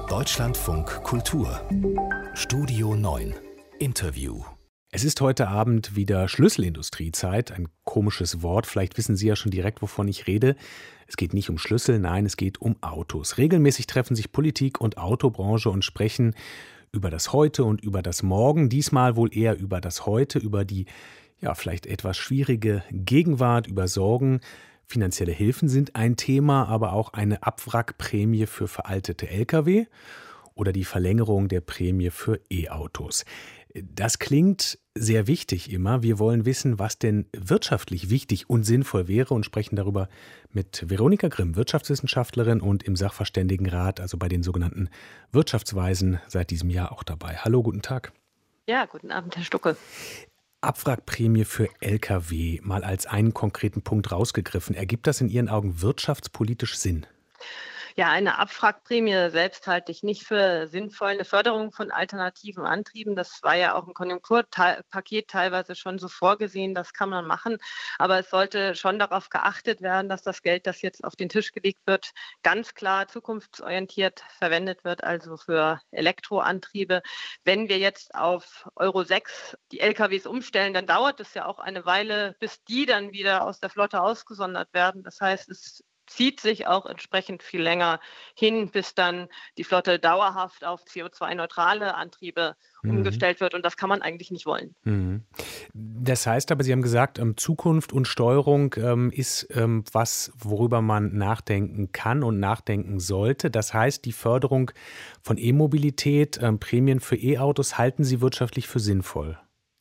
Deutschlandfunk Kultur Studio 9 Interview. Es ist heute Abend wieder Schlüsselindustriezeit, ein komisches Wort. Vielleicht wissen Sie ja schon direkt, wovon ich rede. Es geht nicht um Schlüssel, nein, es geht um Autos. Regelmäßig treffen sich Politik und Autobranche und sprechen über das Heute und über das Morgen. Diesmal wohl eher über das Heute, über die vielleicht etwas schwierige Gegenwart, über Sorgen. Finanzielle Hilfen sind ein Thema, aber auch eine Abwrackprämie für veraltete Lkw oder die Verlängerung der Prämie für E-Autos. Das klingt sehr wichtig immer. Wir wollen wissen, was denn wirtschaftlich wichtig und sinnvoll wäre und sprechen darüber mit Veronika Grimm, Wirtschaftswissenschaftlerin und im Sachverständigenrat, also bei den sogenannten Wirtschaftsweisen, seit diesem Jahr auch dabei. Hallo, guten Tag. Ja, guten Abend, Herr Stucke. Abwrackprämie für Lkw, mal als einen konkreten Punkt rausgegriffen. Ergibt das in Ihren Augen wirtschaftspolitisch Sinn? Ja, eine Abwrackprämie selbst halte ich nicht für sinnvoll. Eine Förderung von alternativen Antrieben, das war ja auch im Konjunkturpaket teilweise schon so vorgesehen, das kann man machen. Aber es sollte schon darauf geachtet werden, dass das Geld, das jetzt auf den Tisch gelegt wird, ganz klar zukunftsorientiert verwendet wird, also für Elektroantriebe. Wenn wir jetzt auf Euro 6 die LKWs umstellen, dann dauert es ja auch eine Weile, bis die dann wieder aus der Flotte ausgesondert werden. Das heißt, es zieht sich auch entsprechend viel länger hin, bis dann die Flotte dauerhaft auf CO2-neutrale Antriebe umgestellt wird. Und das kann man eigentlich nicht wollen. Das heißt aber, Sie haben gesagt, Zukunft und Steuerung ist was, worüber man nachdenken kann und nachdenken sollte. Das heißt, die Förderung von E-Mobilität, Prämien für E-Autos halten Sie wirtschaftlich für sinnvoll?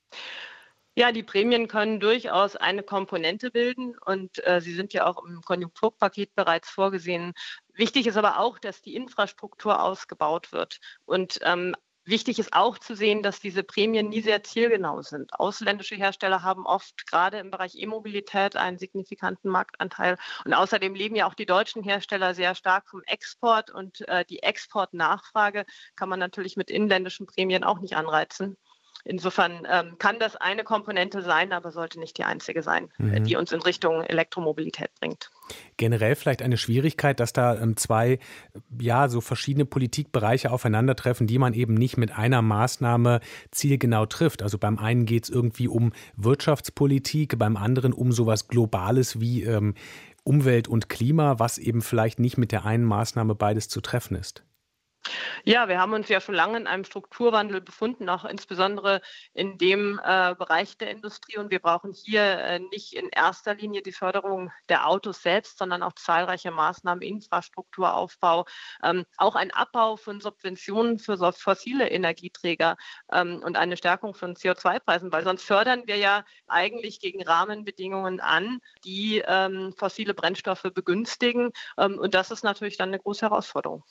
Ja, die Prämien können durchaus eine Komponente bilden und sie sind ja auch im Konjunkturpaket bereits vorgesehen. Wichtig ist aber auch, dass die Infrastruktur ausgebaut wird. Und wichtig ist auch zu sehen, dass diese Prämien nie sehr zielgenau sind. Ausländische Hersteller haben oft gerade im Bereich E-Mobilität einen signifikanten Marktanteil. Und außerdem leben ja auch die deutschen Hersteller sehr stark vom Export. Und die Exportnachfrage kann man natürlich mit inländischen Prämien auch nicht anreizen. Insofern kann das eine Komponente sein, aber sollte nicht die einzige sein, die uns in Richtung Elektromobilität bringt. Generell vielleicht eine Schwierigkeit, dass da zwei so verschiedene Politikbereiche aufeinandertreffen, die man eben nicht mit einer Maßnahme zielgenau trifft. Also beim einen geht es irgendwie um Wirtschaftspolitik, beim anderen um sowas Globales wie Umwelt und Klima, was eben vielleicht nicht mit der einen Maßnahme beides zu treffen ist. Ja, wir haben uns ja schon lange in einem Strukturwandel befunden, auch insbesondere in dem Bereich der Industrie. Und wir brauchen hier nicht in erster Linie die Förderung der Autos selbst, sondern auch zahlreiche Maßnahmen, Infrastrukturaufbau, auch ein Abbau von Subventionen für fossile Energieträger und eine Stärkung von CO2-Preisen, weil sonst fördern wir ja eigentlich gegen Rahmenbedingungen an, die fossile Brennstoffe begünstigen. Und das ist natürlich dann eine große Herausforderung.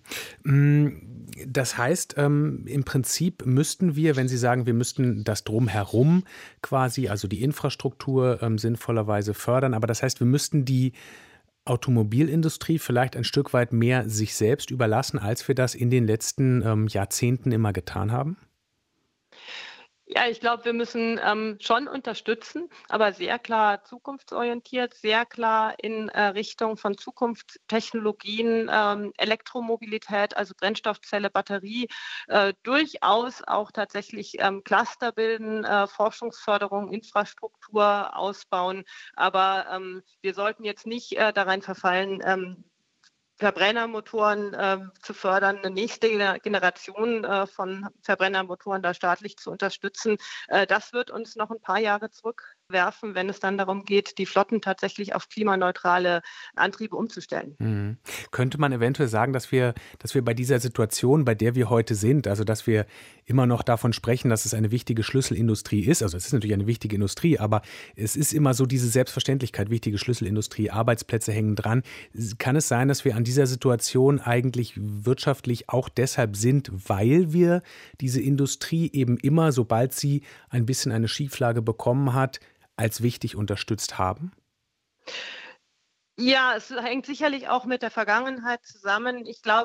Das heißt, im Prinzip müssten wir, wenn Sie sagen, wir müssten das Drumherum quasi, also die Infrastruktur sinnvollerweise fördern, aber das heißt, wir müssten die Automobilindustrie vielleicht ein Stück weit mehr sich selbst überlassen, als wir das in den letzten Jahrzehnten immer getan haben? Ja, ich glaube, wir müssen schon unterstützen, aber sehr klar zukunftsorientiert, sehr klar in Richtung von Zukunftstechnologien, Elektromobilität, also Brennstoffzelle, Batterie, durchaus auch tatsächlich Cluster bilden, Forschungsförderung, Infrastruktur ausbauen. Aber wir sollten jetzt nicht darein verfallen, Verbrennermotoren zu fördern, eine nächste Generation von Verbrennermotoren da staatlich zu unterstützen. Das wird uns noch ein paar Jahre zurückwerfen, wenn es dann darum geht, die Flotten tatsächlich auf klimaneutrale Antriebe umzustellen. Könnte man eventuell sagen, dass wir bei dieser Situation, bei der wir heute sind, also dass wir immer noch davon sprechen, dass es eine wichtige Schlüsselindustrie ist, also es ist natürlich eine wichtige Industrie, aber es ist immer so diese Selbstverständlichkeit, wichtige Schlüsselindustrie, Arbeitsplätze hängen dran. Kann es sein, dass wir an dieser Situation eigentlich wirtschaftlich auch deshalb sind, weil wir diese Industrie eben immer, sobald sie ein bisschen eine Schieflage bekommen hat, als wichtig unterstützt haben? Ja, es hängt sicherlich auch mit der Vergangenheit zusammen. Ich glaube,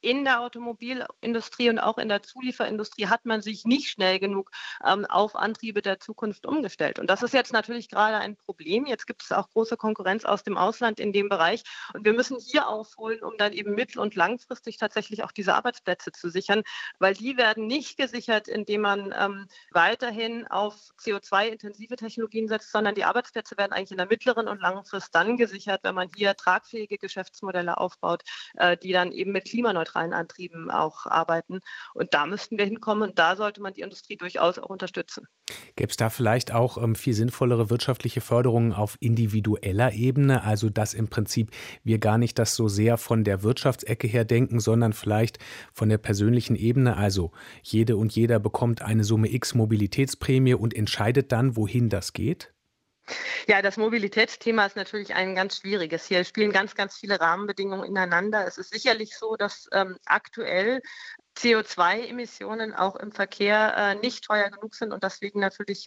in der Automobilindustrie und auch in der Zulieferindustrie hat man sich nicht schnell genug auf Antriebe der Zukunft umgestellt. Und das ist jetzt natürlich gerade ein Problem. Jetzt gibt es auch große Konkurrenz aus dem Ausland in dem Bereich. Und wir müssen hier aufholen, um dann eben mittel- und langfristig tatsächlich auch diese Arbeitsplätze zu sichern, weil die werden nicht gesichert, indem man weiterhin auf CO2-intensive Technologien setzt, sondern die Arbeitsplätze werden eigentlich in der mittleren und langen Frist dann gesichert, wenn man hier tragfähige Geschäftsmodelle aufbaut, die dann eben mit klimaneutralen Antrieben auch arbeiten. Und da müssten wir hinkommen und da sollte man die Industrie durchaus auch unterstützen. Gäbe es da vielleicht auch viel sinnvollere wirtschaftliche Förderungen auf individueller Ebene, also dass im Prinzip wir gar nicht das so sehr von der Wirtschaftsecke her denken, sondern vielleicht von der persönlichen Ebene, also jede und jeder bekommt eine Summe X Mobilitätsprämie und entscheidet dann, wohin das geht? Ja, das Mobilitätsthema ist natürlich ein ganz schwieriges. Hier spielen ganz, ganz viele Rahmenbedingungen ineinander. Es ist sicherlich so, dass aktuell CO2-Emissionen auch im Verkehr nicht teuer genug sind und deswegen natürlich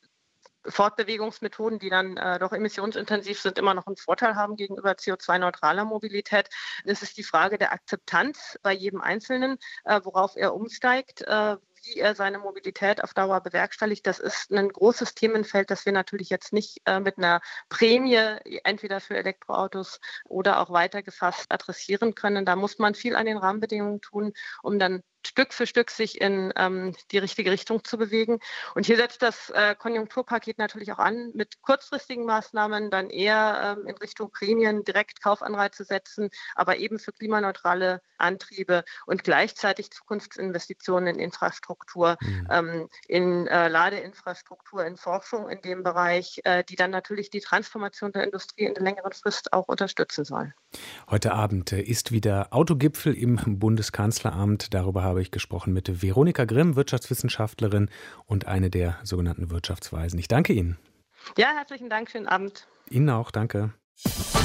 Fortbewegungsmethoden, die dann doch emissionsintensiv sind, immer noch einen Vorteil haben gegenüber CO2-neutraler Mobilität. Es ist die Frage der Akzeptanz bei jedem Einzelnen, worauf er umsteigt, wie er seine Mobilität auf Dauer bewerkstelligt. Das ist ein großes Themenfeld, das wir natürlich jetzt nicht mit einer Prämie entweder für Elektroautos oder auch weitergefasst adressieren können. Da muss man viel an den Rahmenbedingungen tun, um dann Stück für Stück sich in die richtige Richtung zu bewegen. Und hier setzt das Konjunkturpaket natürlich auch an, mit kurzfristigen Maßnahmen dann eher in Richtung Prämien, direkt Kaufanreize setzen, aber eben für klimaneutrale Antriebe und gleichzeitig Zukunftsinvestitionen in Infrastruktur, in Ladeinfrastruktur, in Forschung in dem Bereich, die dann natürlich die Transformation der Industrie in der längeren Frist auch unterstützen sollen. Heute Abend ist wieder Autogipfel im Bundeskanzleramt. Darüber habe ich gesprochen mit Veronika Grimm, Wirtschaftswissenschaftlerin und eine der sogenannten Wirtschaftsweisen. Ich danke Ihnen. Ja, herzlichen Dank, schönen Abend. Ihnen auch, danke.